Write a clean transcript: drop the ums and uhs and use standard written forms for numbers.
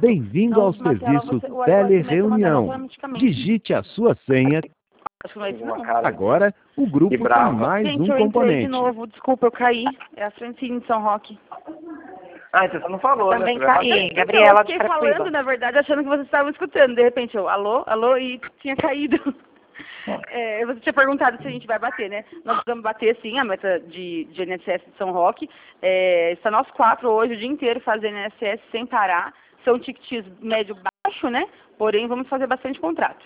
Bem-vindo Não, ao Marcela, serviço o Telereunião. automaticamente. Digite a sua senha. Acho que não é isso, não. Agora, o grupo tem mais Gente, um eu entrei de componente. novo. Desculpa, eu caí. É a Francine de São Roque. Ah, então você não falou, Também né? caí, Eu Gabriela de fiquei Carapicuíba. falando, na verdade, achando que vocês estavam escutando. De repente, eu, alô, alô, e tinha caído. Você tinha perguntado se a gente vai bater, né? Nós vamos bater, sim, a meta de INSS de São Roque. Está nós 4 hoje, o dia inteiro, fazendo INSS sem parar. São tickets médio-baixo, né? Porém, vamos fazer bastante contrato.